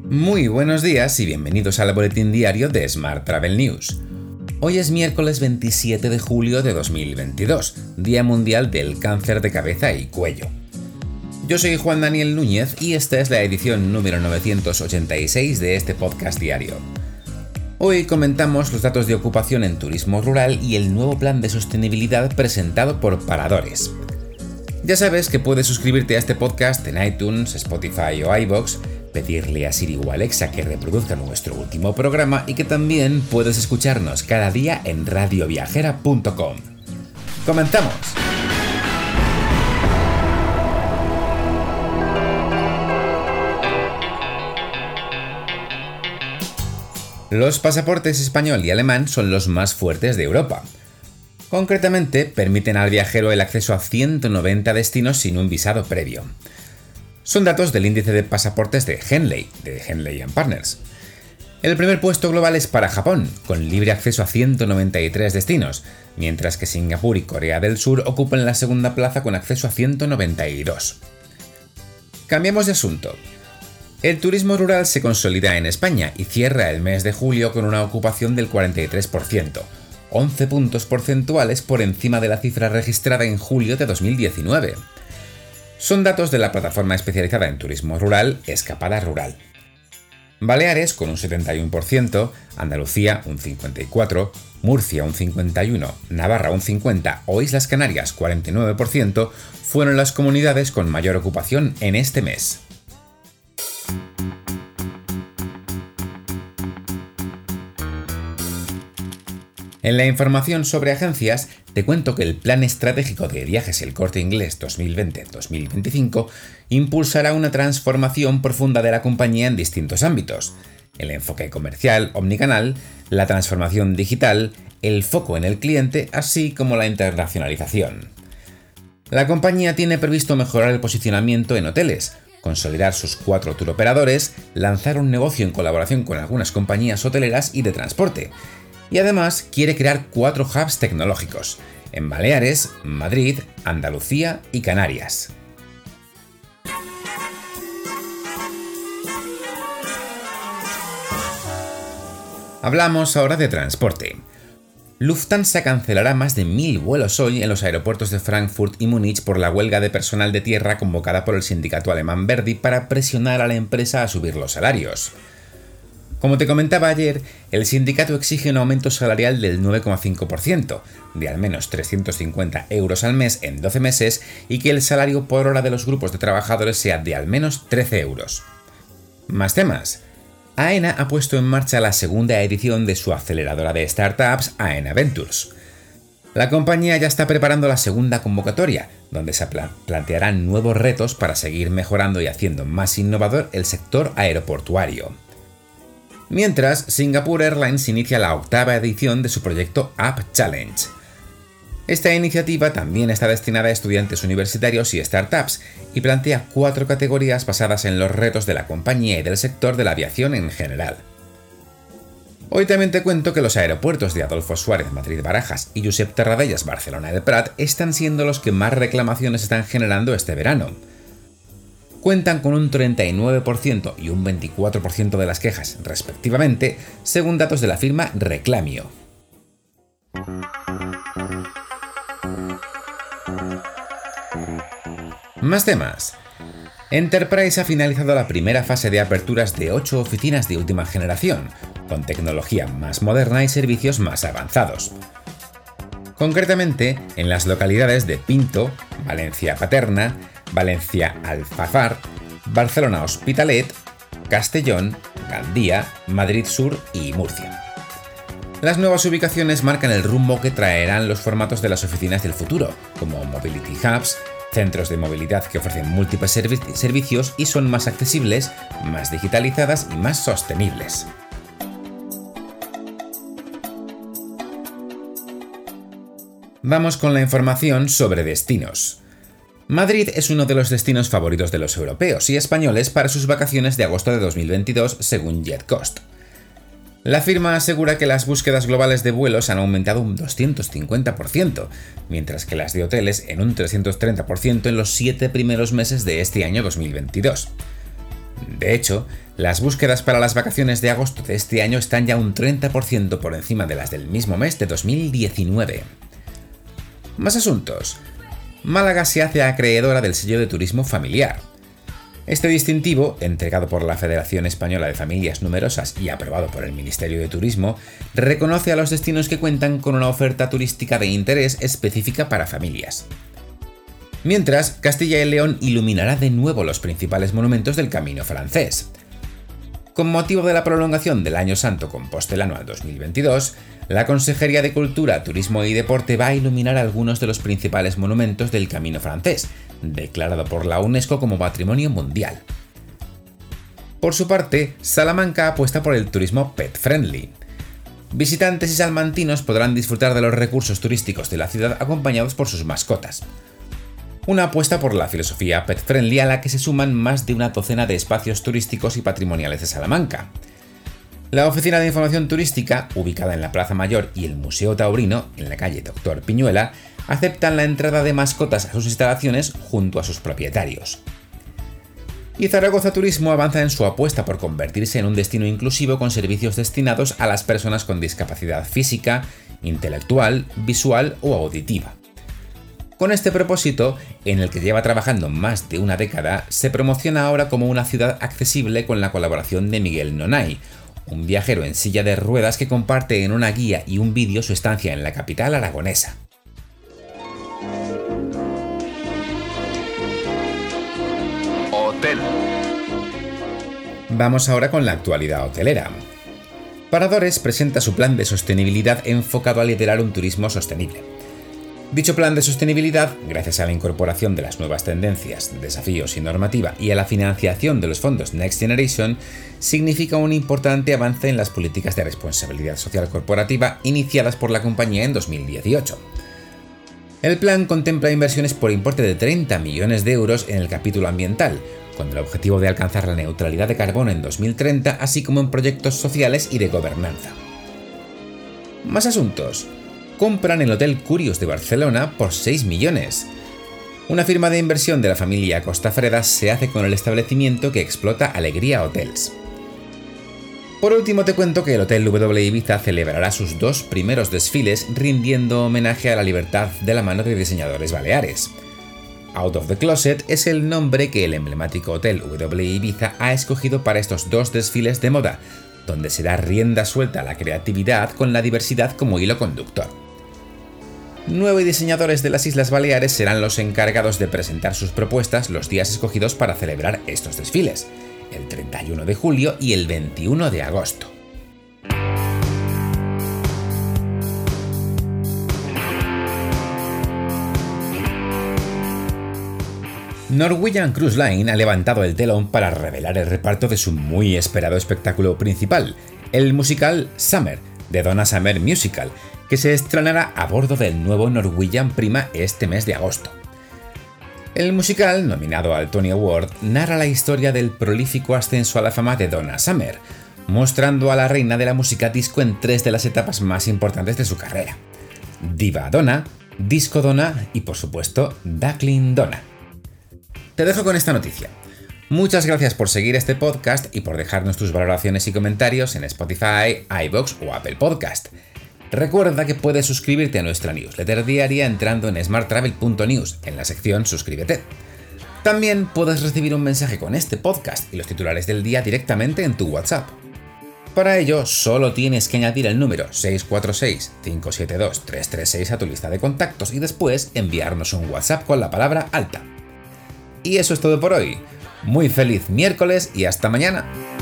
Muy buenos días y bienvenidos al boletín diario de Smart Travel News. Hoy es miércoles 27 de julio de 2022, Día Mundial del Cáncer de Cabeza y Cuello. Yo soy Juan Daniel Núñez y esta es la edición número 986 de este podcast diario. Hoy comentamos los datos de ocupación en turismo rural y el nuevo plan de sostenibilidad presentado por Paradores. Ya sabes que puedes suscribirte a este podcast en iTunes, Spotify o iVoox, pedirle a Siri o Alexa que reproduzca nuestro último programa y que también puedes escucharnos cada día en radioviajera.com. ¡Comenzamos! Los pasaportes español y alemán son los más fuertes de Europa. Concretamente, permiten al viajero el acceso a 190 destinos sin un visado previo. Son datos del índice de pasaportes de Henley Partners. El primer puesto global es para Japón, con libre acceso a 193 destinos, mientras que Singapur y Corea del Sur ocupan la segunda plaza con acceso a 192. Cambiamos de asunto. El turismo rural se consolida en España y cierra el mes de julio con una ocupación del 43%, 11 puntos porcentuales por encima de la cifra registrada en julio de 2019. Son datos de la plataforma especializada en turismo rural Escapada Rural. Baleares con un 71%, Andalucía un 54%, Murcia un 51%, Navarra un 50% o Islas Canarias 49% fueron las comunidades con mayor ocupación en este mes. En la información sobre agencias, te cuento que el Plan Estratégico de Viajes El Corte Inglés 2020-2025 impulsará una transformación profunda de la compañía en distintos ámbitos: el enfoque comercial omnicanal, la transformación digital, el foco en el cliente, así como la internacionalización. La compañía tiene previsto mejorar el posicionamiento en hoteles, consolidar sus 4 tour operadores, lanzar un negocio en colaboración con algunas compañías hoteleras y de transporte. Y además quiere crear 4 hubs tecnológicos, en Baleares, Madrid, Andalucía y Canarias. Hablamos ahora de transporte. Lufthansa cancelará más de 1.000 vuelos hoy en los aeropuertos de Frankfurt y Múnich por la huelga de personal de tierra convocada por el sindicato alemán Verdi para presionar a la empresa a subir los salarios. Como te comentaba ayer, el sindicato exige un aumento salarial del 9,5%, de al menos 350 euros al mes en 12 meses y que el salario por hora de los grupos de trabajadores sea de al menos 13 euros. Más temas. AENA ha puesto en marcha la segunda edición de su aceleradora de startups AENA Ventures. La compañía ya está preparando la segunda convocatoria, donde se plantearán nuevos retos para seguir mejorando y haciendo más innovador el sector aeroportuario. Mientras, Singapore Airlines inicia la 8ª edición de su proyecto App Challenge. Esta iniciativa también está destinada a estudiantes universitarios y startups y plantea 4 categorías basadas en los retos de la compañía y del sector de la aviación en general. Hoy también te cuento que los aeropuertos de Adolfo Suárez Madrid-Barajas y Josep Tarradellas Barcelona-El Prat están siendo los que más reclamaciones están generando este verano. Cuentan con un 39% y un 24% de las quejas, respectivamente, según datos de la firma Reclamio. Más temas. Enterprise ha finalizado la primera fase de aperturas de 8 oficinas de última generación, con tecnología más moderna y servicios más avanzados. Concretamente, en las localidades de Pinto, Valencia Paterna, Valencia Alfafar, Barcelona Hospitalet, Castellón, Gandía, Madrid Sur y Murcia. Las nuevas ubicaciones marcan el rumbo que traerán los formatos de las oficinas del futuro, como Mobility Hubs, centros de movilidad que ofrecen múltiples servicios y son más accesibles, más digitalizadas y más sostenibles. Vamos con la información sobre destinos. Madrid es uno de los destinos favoritos de los europeos y españoles para sus vacaciones de agosto de 2022, según JetCost. La firma asegura que las búsquedas globales de vuelos han aumentado un 250%, mientras que las de hoteles en un 330% en los 7 primeros meses de este año 2022. De hecho, las búsquedas para las vacaciones de agosto de este año están ya un 30% por encima de las del mismo mes de 2019. Más asuntos. Málaga se hace acreedora del sello de turismo familiar. Este distintivo, entregado por la Federación Española de Familias Numerosas y aprobado por el Ministerio de Turismo, reconoce a los destinos que cuentan con una oferta turística de interés específica para familias. Mientras, Castilla y León iluminará de nuevo los principales monumentos del Camino francés. Con motivo de la prolongación del Año Santo Compostelano al 2022, la Consejería de Cultura, Turismo y Deporte va a iluminar algunos de los principales monumentos del Camino francés, declarado por la UNESCO como Patrimonio Mundial. Por su parte, Salamanca apuesta por el turismo pet-friendly. Visitantes y salmantinos podrán disfrutar de los recursos turísticos de la ciudad acompañados por sus mascotas. Una apuesta por la filosofía pet-friendly a la que se suman más de una docena de espacios turísticos y patrimoniales de Salamanca. La Oficina de Información Turística, ubicada en la Plaza Mayor, y el Museo Taurino, en la calle Doctor Piñuela, aceptan la entrada de mascotas a sus instalaciones junto a sus propietarios. Y Zaragoza Turismo avanza en su apuesta por convertirse en un destino inclusivo con servicios destinados a las personas con discapacidad física, intelectual, visual o auditiva. Con este propósito, en el que lleva trabajando más de una década, se promociona ahora como una ciudad accesible con la colaboración de Miguel Nonay, un viajero en silla de ruedas que comparte en una guía y un vídeo su estancia en la capital aragonesa. Hotel. Vamos ahora con la actualidad hotelera. Paradores presenta su plan de sostenibilidad enfocado a liderar un turismo sostenible. Dicho plan de sostenibilidad, gracias a la incorporación de las nuevas tendencias, desafíos y normativa y a la financiación de los fondos Next Generation, significa un importante avance en las políticas de responsabilidad social corporativa iniciadas por la compañía en 2018. El plan contempla inversiones por importe de 30 millones de euros en el capítulo ambiental, con el objetivo de alcanzar la neutralidad de carbono en 2030, así como en proyectos sociales y de gobernanza. Más asuntos. Compran el Hotel Curios de Barcelona por 6 millones. Una firma de inversión de la familia Costafredas se hace con el establecimiento que explota Alegría Hotels. Por último te cuento que el Hotel W Ibiza celebrará sus 2 primeros desfiles rindiendo homenaje a la libertad de la mano de diseñadores baleares. Out of the Closet es el nombre que el emblemático Hotel W Ibiza ha escogido para estos 2 desfiles de moda, donde se da rienda suelta a la creatividad con la diversidad como hilo conductor. 9 diseñadores de las Islas Baleares serán los encargados de presentar sus propuestas los días escogidos para celebrar estos desfiles, el 31 de julio y el 21 de agosto. Norwegian Cruise Line ha levantado el telón para revelar el reparto de su muy esperado espectáculo principal, el musical Summer, de Donna Summer Musical, que se estrenará a bordo del nuevo Norwegian Prima este mes de agosto. El musical, nominado al Tony Award, narra la historia del prolífico ascenso a la fama de Donna Summer, mostrando a la reina de la música disco en 3 de las etapas más importantes de su carrera: Diva Donna, Disco Donna y, por supuesto, Duckling Donna. Te dejo con esta noticia. Muchas gracias por seguir este podcast y por dejarnos tus valoraciones y comentarios en Spotify, iVoox o Apple Podcast. Recuerda que puedes suscribirte a nuestra newsletter diaria entrando en smarttravel.news en la sección Suscríbete. También puedes recibir un mensaje con este podcast y los titulares del día directamente en tu WhatsApp. Para ello, solo tienes que añadir el número 646-572-336 a tu lista de contactos y después enviarnos un WhatsApp con la palabra alta. Y eso es todo por hoy. Muy feliz miércoles y hasta mañana.